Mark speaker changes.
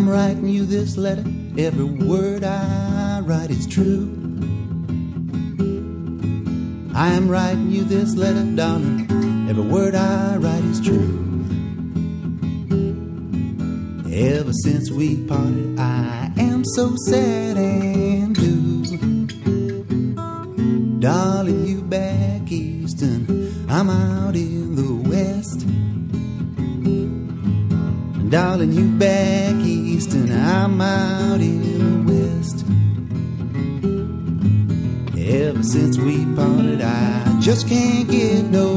Speaker 1: I'm writing you this letter, every word I write is true. I'm writing you this letter, darling, every word I write is true. Ever since we parted, I am so sad and blue. Darling, you back east and I'm out in the west. Darling, you back east and I'm out in the west. Ever since we parted, I just can't get no